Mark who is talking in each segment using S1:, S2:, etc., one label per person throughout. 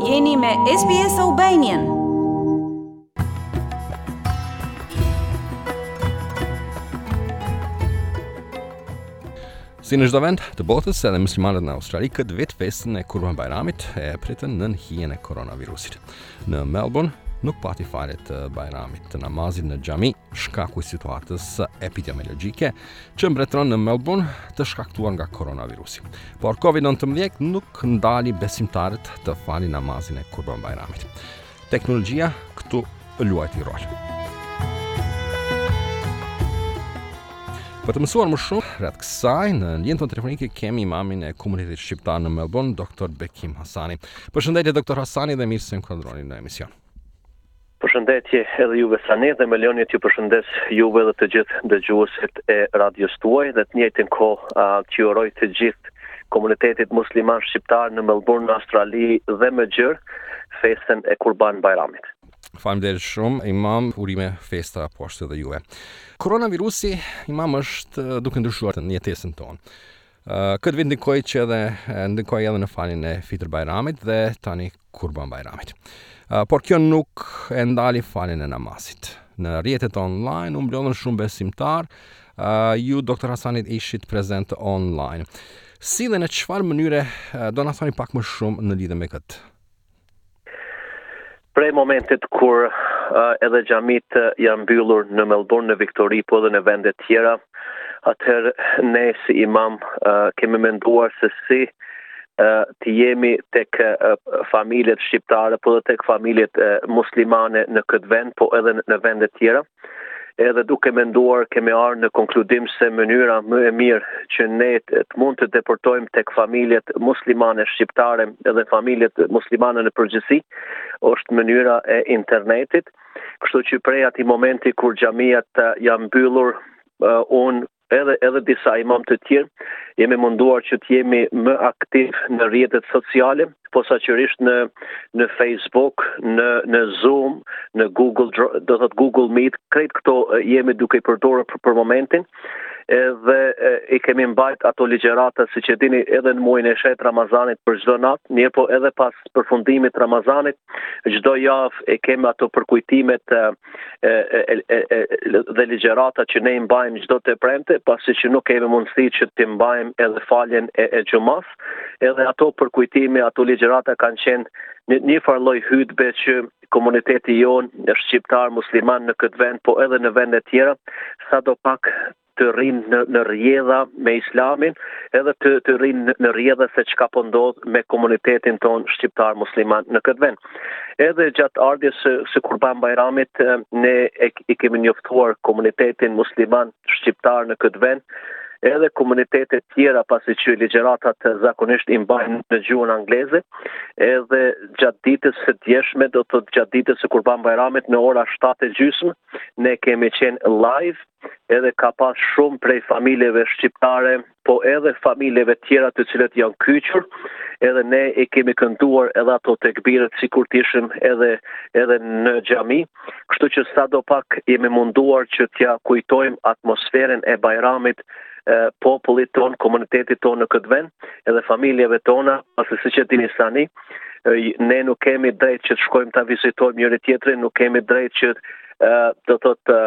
S1: Jeni me SBS Albanian.
S2: Si në çdo vend të botës, edhe muslimanët në Australi këtë vit festën e Kurban Bayramit e pritën nën hijen e koronavirusit. Në Melbourne nuk pati fare të Bayramit të namazit në xhami, shkaku i situatës epidemiologjike që mbretëron në Melbourne të shkaktuar nga koronavirusi. Por COVID-19 nuk ndali besimtarët të falin namazin e Kurban Bayramit. Teknologjia këtu luajti rol. Për të mësuar më shumë rreth kësaj, në lidhje tonë telefonike kemi imamin e komunitetit shqiptar në Melbourne, Dr. Bekim Hasani. Përshëndetje Dr. Hasani dhe mirë se inkuadroni në emision.
S3: Përshëndetje edhe juve Sani dhe me lënia t'ju përshëndes juve dhe të gjithë dëgjuesit e radios tuaj dhe të njëjtën kohë t'ju uroj të gjithë komunitetit musliman shqiptar në Melbourne, në Australi dhe më gjërë festën e Kurban Bayramit.
S2: Faleminderit shumë, imam, urime festa poshtë dhe juve. Koronavirusi, imam, është duke ndryshuar në jetesën tonë. Këtë vit ndikoi edhe në faljen e Fitr Bayramit dhe tani Kurban Bayramit. Por kjo nuk e ndali faljen e namazit. Në rrjetet online u mblodhën shumë besimtar. Ju, Dr. Hasanit, ishit prezent online. Si dhe në çfarë mënyre do na thoni pak më shumë në lidhje me këtë?
S3: Prej momentit kur edhe xhamit janë mbyllur në Melbourne, në Victoria, po edhe në vende tjera, atëherë ne si imam kemi menduar se si të jemi tek familjet shqiptare, po edhe tek familjet muslimane në këtë vend, po edhe në vende tjera. Edhe duke menduar kemi ardhur në konkludim se mënyra më e mirë që ne të mund të deportojmë tek familjet muslimane shqiptare edhe familjet muslimane në përgjithësi është mënyra e internetit. Kështu që prej atij momenti kur xhamiat janë mbyllur, unë edhe disa imam të tjerë jemi munduar që të jemi më aktiv në rrjetet sociale, posaçërisht në Facebook, në Zoom, në Google Meet, krejt këto jemi duke i përdorur për momentin. Edhe i kemi mbajt ato ligjërata, siç e dini, edhe në muajin e shet Ramazanit për çdo natë, mirë po edhe pas përfundimit Ramazanit, çdo javë e kemi ato përkujtimet dhe ligjërata që ne i mbajmë çdo të premte, pasi që nuk kemi mundësi që të mbajmë edhe faljen e xumas, edhe ato përkujtime, ato ligjërata kanë qenë një farë hutbe që komuniteti jonë shqiptar musliman në këtë vend, po edhe në vende tjera, sadopak të rrinë në rrjedha me islamin, edhe të rrinë në rrjedha se çka po ndodh me komunitetin ton shqiptar musliman në këtë vend. Edhe gjatë ardhjes së Kurban Bayramit, ne i kemi njoftuar komunitetin musliman shqiptar në këtë vend, edhe komunitetet tjera, pasi që ligjëratat zakonisht i mbajnë në gjuhën angleze, edhe gjatë ditës së djeshme, do të thotë gjatë ditës së Kurban Bayramit në ora 7:30, ne kemi qenë live, edhe ka pas shumë prej familjeve shqiptare, po edhe familjeve tjera të cilët janë kyçur, edhe ne i kemi kënduar edhe ato tekbiret sikur të ishim edhe në xhami, kështu që sadopak jemi munduar që t'ja kujtojmë atmosferën e Bayramit popullit ton, komunitetit ton në këtë vend, edhe familjeve tona, pasi siç e dini Sani, ne nuk kemi drejt që të shkojmë ta vizitojmë njëri tjetrin, nuk kemi drejt që do thotë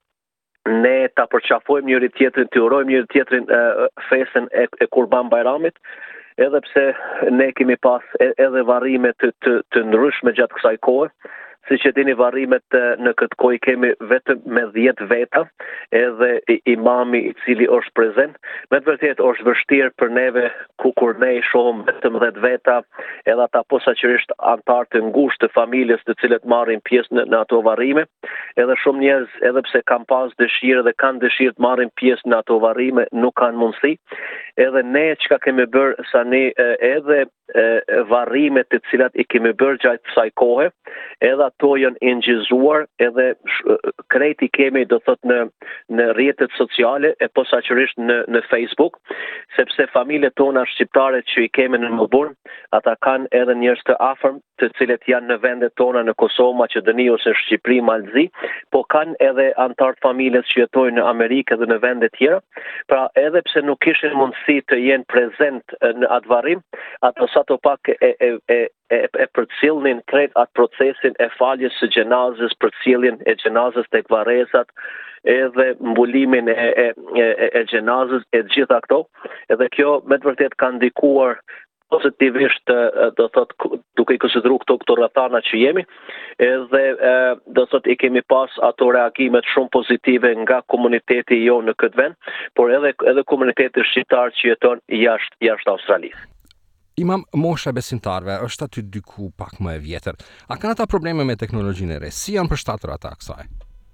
S3: ne ta përqafojmë njëri tjetrin, të urojmë njëri tjetrin festën e Kurban Bayramit, edhe pse ne kemi pas edhe varrime të ndryshme gjatë kësaj kohe. Siç e dini, varrimet në këtë kohë kemi vetëm me 10 veta, edhe imami i cili është prezent. Me të vërtetë është vështirë për neve kur ne i shohim vetëm 10 veta, edhe ata posaçërisht anëtar të ngushtë të familjes të cilët marrin pjesë në ato varrime. Edhe shumë njerëz, edhe pse kanë pas dëshirë dhe kanë dëshirë të marrin pjesë në ato varrime, nuk kanë mundësi. Edhe ne çka kemi bërë Sani, edhe varrimet të cilat i kemi bërë gjatë kësaj kohe, edhe ato janë ingjizuar, edhe krejt i kemi do thot në rrjetet sociale e posaçërisht në Facebook, sepse familjet tona shqiptare që i kemi në Melbourne, ata kanë edhe njerëz të afërm të cilët janë në vendet tona në Kosovë, Maqedoni ose në Shqipëri, Malzi, po kanë edhe antarë familjes që jetojnë në Amerikë dhe në vende tjera. Pra edhe pse nuk kishin mundësi të jenë prezent në atë varrim, ato sa të pak e përcjellnin krejt atë procesin e faljes së gjenazës, përcjelljen e gjenazës tek varrezat, edhe mbulimin e gjenazës, e gjitha këto. Edhe kjo me të vërtet ka ndikuar pozitivisht, do thot, duke i konsideruar këto rrethana që jemi, edhe do thot i kemi pas ato reagimet shumë pozitive nga komuniteti jo në këtë vend, por edhe komuniteti shqiptar që jeton jashtë Australisë.
S2: Imam, mosha e besimtarve është aty diku pak më e vjetër. A kanë ata probleme me teknologjinë e re? Si janë përshtatur ata kësaj?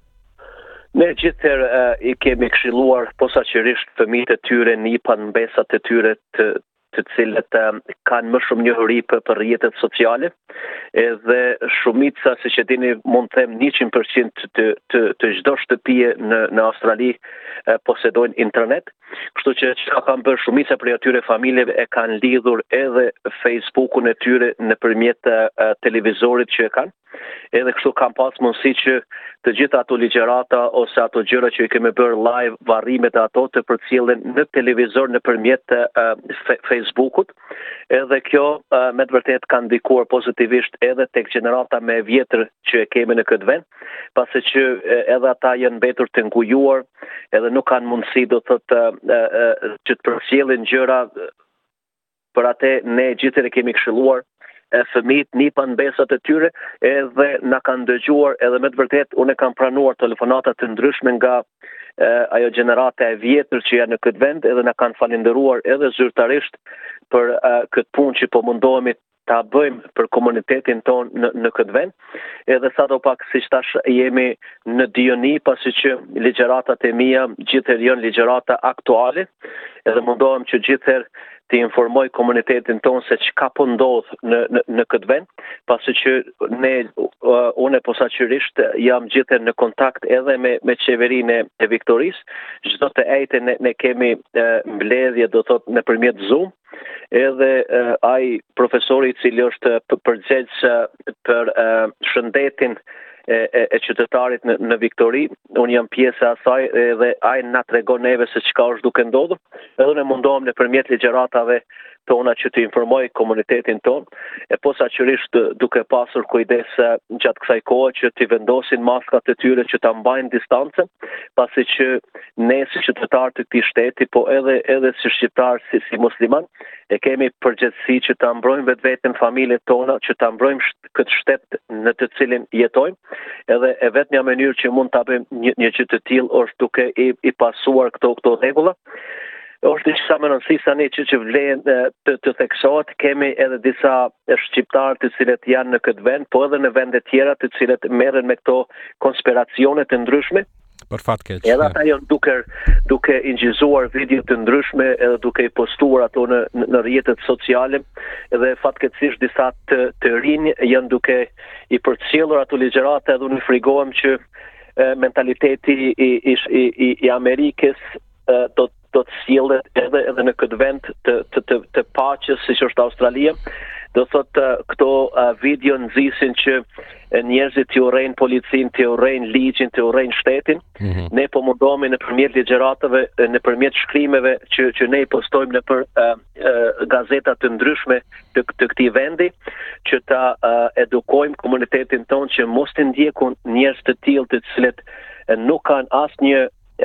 S3: Ne gjithëherë i kemi këshilluar posaçërisht fëmijët e tyre, nipat, mbesat e tyre të cilët kanë më shumë njohuri për rrjetet sociale, edhe shumica, siç e dini, mund të them 100% të çdo shtëpie në Australi posedojnë internet. Kështu që çka kanë bërë shumica prej atyre familjeve e kanë lidhur edhe Facebookun e tyre nëpërmjet televizorit që e kanë. Edhe kështu kam pas mundësi që të gjitha ato ligjërata ose ato gjëra që i kemi bërë live, varrimet e ato të përcjellen në televizor nëpërmjet Facebookut. Edhe kjo me të vërtet ka ndikuar pozitivisht edhe tek gjenerata më e vjetër që e kemi në këtë vend, pasi që edhe ata janë mbetur të ngujuar, edhe nuk kanë mundësi do thotë që të përcjellin gjëra. Për atë ne gjithëherë kemi këshilluar fëmijët, nipan, mbesat e tyre, edhe na kanë dëgjuar, edhe me të vërtet unë kam pranuar telefonata të ndryshme nga ajo gjenerata e vjetër që janë në këtë vend, edhe na kanë falendëruar edhe zyrtarisht për këtë punë që po mundohemi ta bëjmë për komunitetin ton në këtë vend. Edhe sadopak siç tash jemi në dijoni, pasi që ligjëratat e mia gjithëherë janë ligjërata aktuale, edhe mundohem që gjithëherë të informoj komunitetin ton se çka po ndodh në këtë vend, pasi që unë posaçërisht jam gjithëherë në kontakt edhe me qeverinë e Viktorisë. Çdo të ejte ne kemi mbledhje, do thot, nëpërmjet Zoom, edhe ai profesori i cili është përgjegjës për shëndetin e qytetarit në Viktori, unë jam pjesë e asaj edhe ai na tregon neve se çka është duke ndodhur, edhe ne mundohem nëpërmjet ligjëratave tona që të informoj komunitetin ton, e posaçërisht duke pasur kujdes gjatë kësaj kohe që të vendosin maskat e tyre, që ta mbajnë distancën, pasi që ne si qytetar të këtij shteti, po edhe si shqiptar, si musliman, e kemi përgjegjësi që ta mbrojmë vetveten, familjet tona, që ta mbrojmë këtë shtet në të cilin jetojmë, edhe e vetmja mënyrë që mund ta bëjmë një gjë të tillë është duke i pasuar këto rregulla. Është diçka më rëndësishme që vlen të theksohet. Kemi edhe disa shqiptarë të cilët janë në këtë vend, po edhe në vende tjera të cilët merren me këto konspiracione të ndryshme.
S2: Për fat keq.
S3: Edhe ata janë duke ingjizuar video të ndryshme, edhe duke i postuar ato në rrjetet sociale, edhe fatkeqësisht disa të rinj janë duke i përcjellur ato ligjërata, edhe unë frigohem që mentaliteti i Amerikës do të sjellet edhe në këtë vend të paqes siç është Australia. Do thotë këto video nxisin që njerëzit të urrejnë policinë, të urrejnë ligjin, të urrejnë shtetin. Ne po mundohemi nëpërmjet ligjëratave, nëpërmjet shkrimeve që ne i postojmë nëpër gazeta të ndryshme të këtij vendi, që ta edukojmë komunitetin ton që mos të ndjekun njerëz të tillë të cilët nuk kanë asnjë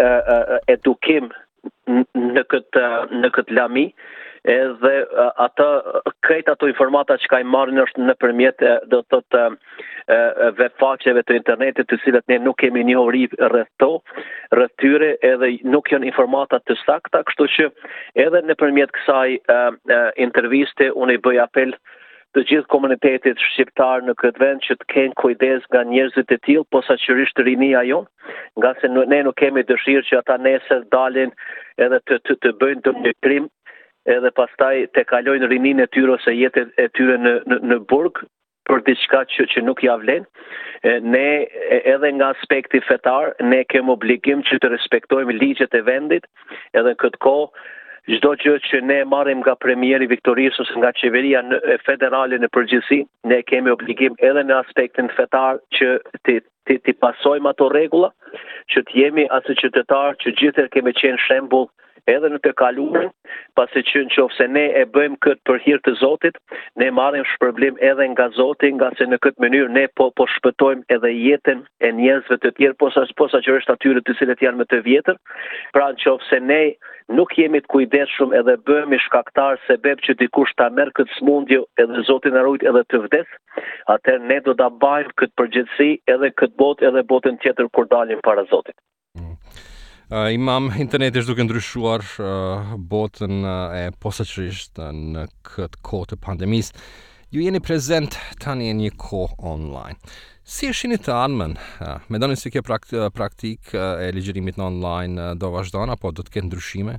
S3: edukim në këtë lami, edhe ata krejt ato informata që ka i marrin është nëpërmjet do të thotë webfaqeve të internetit, të cilat ne nuk kemi njohuri rreth tyre, edhe nuk janë informata të sakta, kështu që edhe nëpërmjet kësaj interviste unë i bëj apel të gjithë komunitetit shqiptar në këtë vend që të kenë kujdes nga njerëzit e tillë, posaçërisht rinia jon, nga se ne nuk kemi dëshirë që ata nesër dalin edhe të bëjnë ndonjë krim, edhe pastaj të kalojnë rininë e tyre ose jetën e tyre në burg për diçka që nuk ja vlen. Ne edhe nga aspekti fetar, ne kemi obligim që të respektojmë ligjet e vendit, edhe në këtë kohë çdo gjë që ne marrim nga premieri Viktorisë ose nga qeveria federale në përgjithësi, ne kemi obligim edhe në aspektin fetar që ti pasojmë ato rregulla, që të jemi asë qytetar që gjithë kemi qenë shembull edhe në të kaluarën, pasi që nëse ne e bëjmë këtë për hir të Zotit, ne marrim shpërblim edhe nga Zoti, nga se në këtë mënyrë ne po shpëtojmë edhe jetën e njerëzve të tjerë, posaçërisht atyre të cilët janë më të vjetër. Pra nëse ne nuk jemi të kujdesshëm edhe bëhemi shkaktar sebeb që dikush ta merr këtë smundje edhe Zoti na ruaj edhe të vdes, atëherë ne do ta bajmë këtë përgjegjësi edhe këtë botë edhe botën tjetër kur dalim para Zotit.
S2: Imam, interneti është duke ndryshuar botën e posaçërisht në këtë kohë të pandemisë. Ju jeni prezent tani në një kohë online. Si e shihni të ardhmen? Mendoni se kjo praktikë e ligjërimit në online do vazhdon apo do të ketë ndryshime?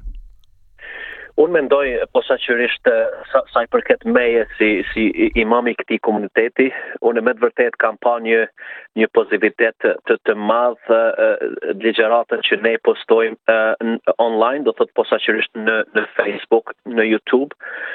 S3: Unë mendoj posaçërisht sa i përket meje si imam i këtij komuniteti, unë me të vërtet kam pa një pozitivitet të madh ligjëratën që ne postojmë online, do thotë posaçërisht në Facebook, në YouTube.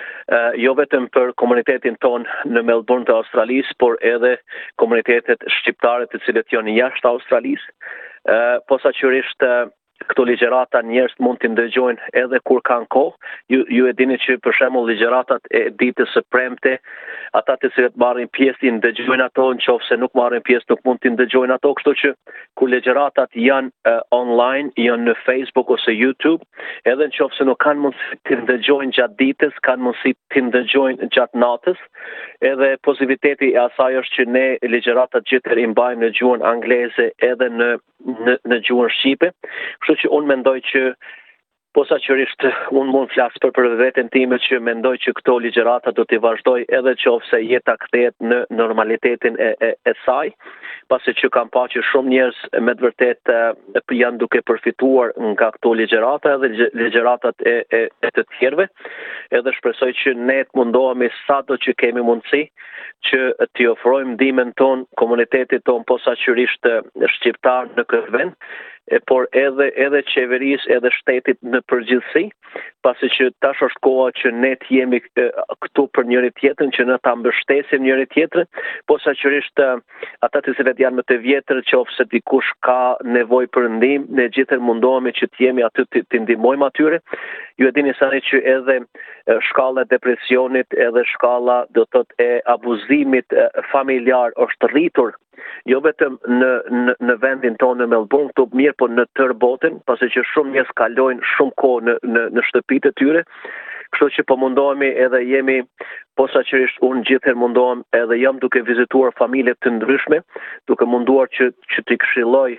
S3: Jo vetëm për komunitetin ton në Melbourne të Australisë, por edhe komunitetet shqiptare të cilët janë jashtë Australisë. Posaçërisht këto ligjërata njerëz mund të ndëgjojnë edhe kur kanë kohë. Ju e dini që për shembull ligjëratat e ditës së premte, ata të cilët marrin pjesë ndëgjojnë ato, nëse nuk marrin pjesë nuk mund të ndëgjojnë ato, kështu që kur ligjëratat janë online, janë në Facebook ose YouTube, edhe nëse nuk kanë mundësi të ndëgjojnë gjatë ditës, kanë mundësi të ndëgjojnë gjatë natës. Edhe pozitiviteti e asaj është që ne ligjëratat gjithë i mbajmë në gjuhën angleze edhe në gjuhën shqipe. Kështu që unë mendoj që posaçërisht unë mund flas për veten time që mendoj që këto ligjërata do t'i vazhdoj edhe nëse jeta kthehet në normalitetin e saj, pasi që kam pa që shumë njerëz me të vërtet janë duke përfituar nga këto ligjërata edhe ligjëratat e të tjerëve. Edhe shpresoj që ne të mundohemi sado që kemi mundësi që t'i ofrojmë ndihmën tonë komunitetit tonë posaçërisht shqiptar në këtë vend, por edhe qeverisë edhe shtetit në përgjithësi, pasi që tash është koha që ne të jemi këtu për njëri tjetrin, që ne ta mbështesim njëri tjetrin, posaçërisht ata të cilët janë më të vjetër, nëse dikush ka nevojë për ndihmë, ne gjithë mundohemi që të jemi aty të ndihmojmë atyre. Ju e dini sani që edhe shkalla e depresionit, edhe shkalla do të thotë e abuzimit familjar është rritur, jo vetëm në vendin tonë në Melbourne, këtu mirë, po në tërë botën, pasi që shumë njerëz kalojnë shumë kohë në shtëpitë e tyre. Kështu që po mundohemi edhe jemi posaçërisht unë gjithëherë mundohem edhe jam duke vizituar familje të ndryshme, duke munduar që t'i këshilloj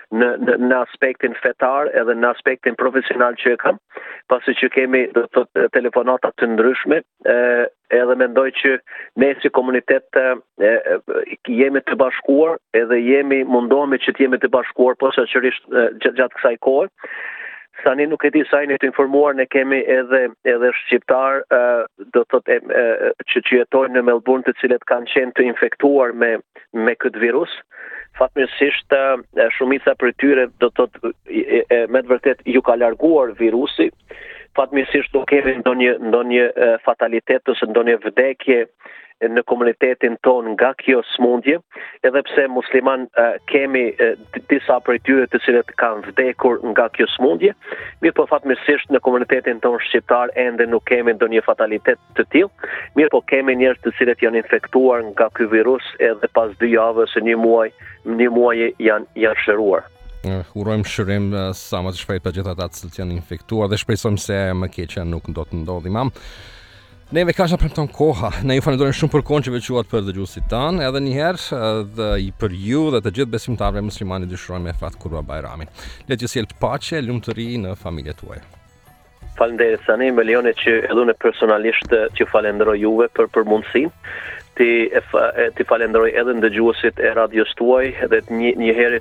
S3: në aspektin fetar edhe në aspektin profesional që e kam, pasi që kemi do të thotë telefonata të ndryshme, edhe mendoj që ne si komunitet jemi të bashkuar edhe mundohemi që të jemi të bashkuar posaçërisht gjatë kësaj kohe. Tani nuk e di sa jeni të informuar, ne kemi edhe shqiptar do të thotë që jetojnë në Melbourne, të cilët kanë qenë të infektuar me këtë virus. Fatmirësisht shumica prej tyre do të thotë me të vërtet ju ka larguar virusi. Fatmirësisht nuk kemi ndonjë fatalitet ose ndonjë vdekje në komunitetin ton nga kjo smundje, edhe pse musliman kemi disa prej tyre të cilët kanë vdekur nga kjo smundje, mirë po fatmirësisht në komunitetin ton shqiptar ende nuk kemi ndonjë fatalitet të tillë, mirë po kemi njerëz të cilët janë infektuar nga ky virus edhe pas 2 javë ose një muaj janë shëruar.
S2: Urojmë shërim sa më të shpejt për gjithë ata që janë infektuar dhe shpresojmë se më keqja nuk do të ndodhi. Imam, neve ka premton koha. Ne ju falenderojmë shumë për kohën që veçuat për dëgjuesit tanë, edhe një herë dhe për ju dhe të gjithë besimtarëve muslimanë dëshirojmë Fat Kurba Bajramin. Le të sjellë paqe, lumturi në familjet tuaja.
S3: Faleminderit Sani, me lejoni që edhe unë personalisht që falenderoj juve për mundësinë. Ti falenderoj edhe ndëgjuesit e radios tuaj edhe një herë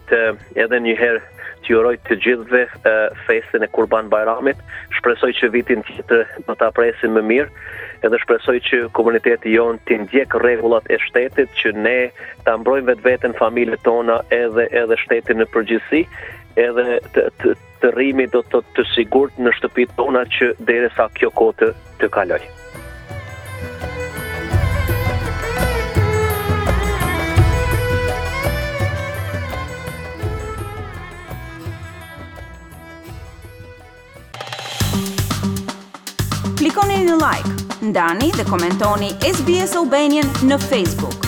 S3: t'ju uroj të gjithëve festën e Kurban Bajramit. Shpresoj që vitin tjetër do ta presim më mirë, edhe shpresoj që komuniteti jon të ndjek rregullat e shtetit, që ne ta mbrojmë vetveten, familjet tona edhe shtetin në përgjithësi, edhe të rrimi do të sigurt në shtëpitë tona që derisa kjo kohë të kaloj.
S1: Klikoni në like, ndani dhe komentoni SBS Albanian në Facebook.